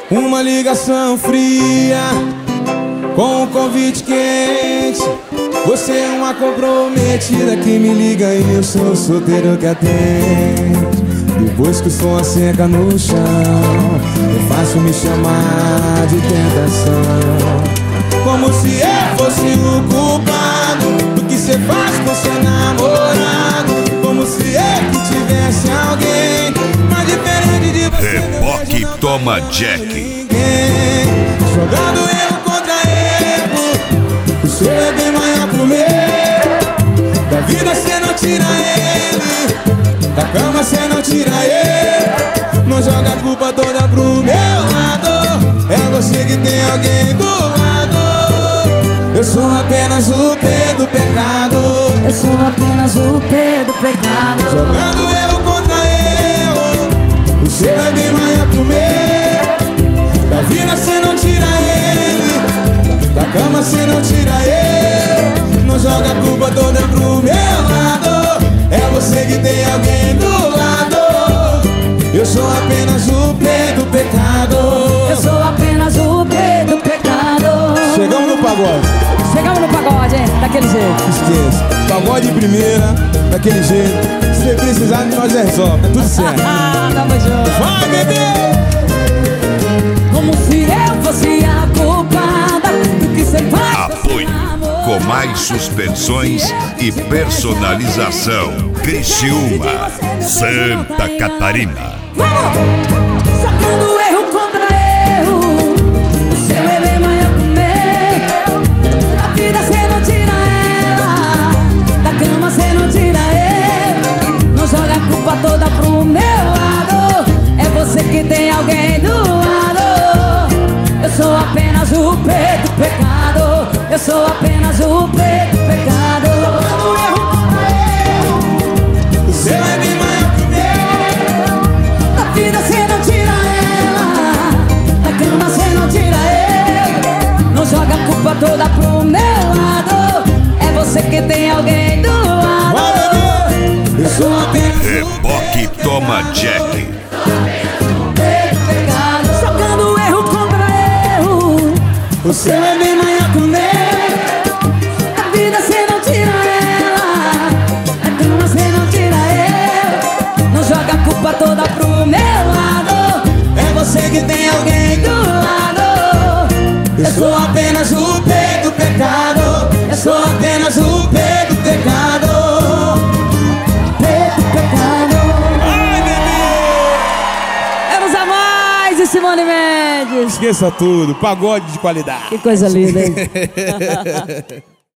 Uma ligação fria com um convite quente. Você é uma comprometida que me liga e eu sou o solteiro que atende. Depois que o som seca no chão, é fácil me chamar de tentação. Como se eu fosse o culpado do que cê faz com seu namorado. Como se eu que tivesse alguém mais diferente de você. Reboque toma Jack. Jogando erro contra erro. O seu é bem maior que o meu. Da vida cê não tira ele, da cama cê não tira ele. Não joga a culpa toda pro meu lado. É você que tem alguém do lado. Eu sou apenas o P do pecado. Eu sou apenas o P do pecado. Jogando erro contra erro. O seu é bem maior que o meu. Da vida cê não tira ele, da cama cê não tira ele. Não joga a culpa toda pro meu lado. É você que tem alguém do lado. Eu sou apenas o P do pecado. Eu sou apenas o P do pecado. Chegamos no pagode. Chegamos no pagode, hein? Daquele jeito. Esqueça. Pagode de primeira, daquele jeito. Se você precisar, nós resolve. Tá tudo certo. Tamo junto. Vai, bebê! Como se eu fosse a culpada do que cê faz. Apoio com mais suspensões e personalização. Criciúma, Santa Catarina. Vamos! Sacando erro contra erro. O seu é bem maior que o meu. Da vida cê não tira ela, da cama cê não tira ele. Não joga a culpa toda pro meu lado. É você que tem alguém do lado. Eu sou apenas o P do pecado. Eu sou apenas o P do pecado. Sacando erro contra erro. O seu é bem maior que o meu. Da vida cê não tira ela, da cama cê não tira ele. Não joga a culpa toda pro meu lado. É você que tem alguém do lado. Vai, bebê! Eu sou apenas Reboque toma Jack. Pecado, jogando erro contra erro. o seu é bem maior que o meu. Da vida cê não tira ela, da cama cê não tira ele. Não joga a culpa toda pro meu lado. É você que tem alguém do lado. Eu sou apenas o P do pecado. Eu sou apenas o P do pecado. Ai, bebê! Vamos a mais, e Simone Mendes. Esqueça tudo, pagode de qualidade. Que coisa linda, hein?